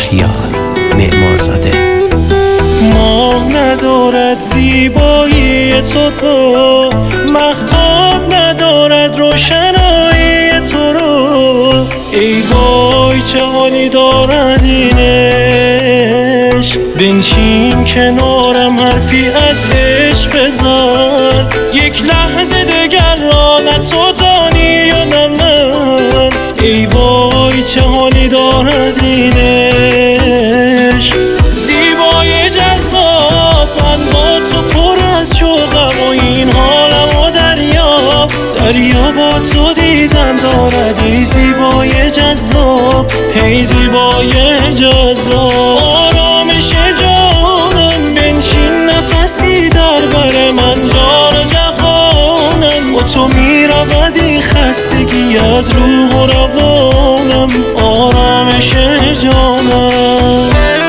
شهریار معمارزاده. ماه ندارد زیبایی تو رو، مهتاب ندارد روشنایی تو رو. ای وای چه حالی دارد این عشق، بنشین کنارم حرفی از عشق بزن. یک لحظه دگر را نه تو دانی یا نه من. ای وای چه حالی دارد این عشق، زیبای جذاب. من با تو پر از شوقم و این حالم و دریا با تو دیدن دارد. ای زیبای جذاب، ای زیبای جذاب. آرامش جانم بنشین نفسی در بر من، جان جهانم با تو میرود این خستگی از روح و روانم. آرامش جانم.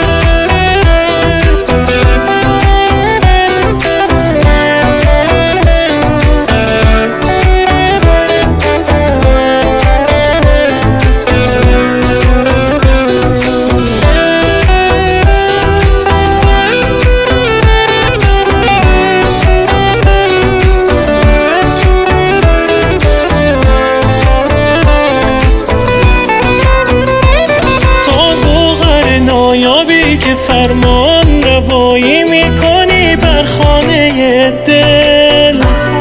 که فرمان روایی میکنی بر خانه دل،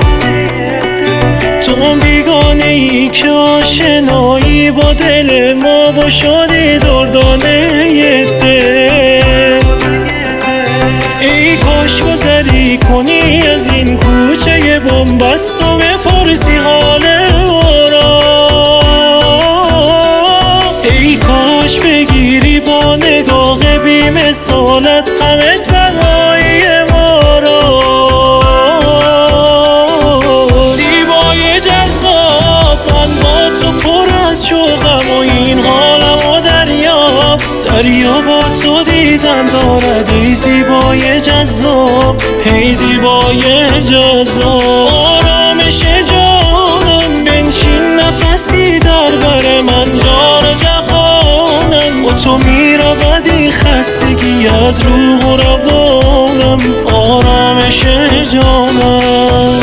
تو بیگانه ای که آشنایی با دل ما و شدی دردانه دل. ای کاش گذری کنی از این کوچه بنبست و بپرسی حال ما را. ای کاش بگیری با نگاه مثالت غم تنهایی ما را. زیبای جذاب، من با تو پر از شوقم و این حالم و دریا با تو دیدن دارد. ای زیبای جذاب، ای زیبای جذاب. آرامش جانم بنشین نفسی در بر من، جان جهانم با تو میرود این خستگی از روح و روانم. آرامش جانم.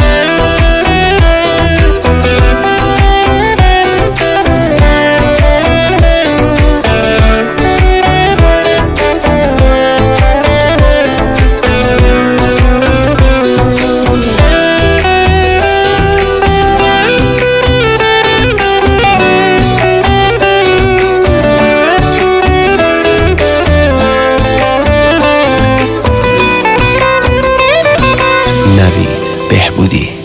نوید بهبودی.